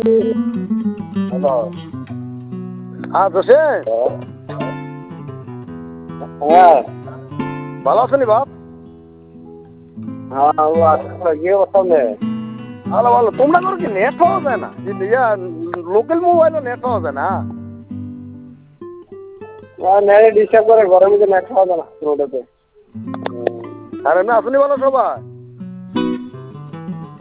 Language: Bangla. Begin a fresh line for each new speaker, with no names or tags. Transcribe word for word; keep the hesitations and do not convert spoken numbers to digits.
হ্যালো। হ্যাঁ জসিম। হ্যাঁ ভালো আছেন বাপ? হ্যাঁ কি অবস্থা? ভালো ভালো। তোমরা করে কি নেট পাওয়া যায় না? ইয়া লোকাল মোবাইলে নেট পাওয়া যায় না? নেট ডিস্টার্ব করে, ঘরের মধ্যে নেট পাওয়া যায় না রোডেতে। আর এমনি আসেনি ভালো সবাই?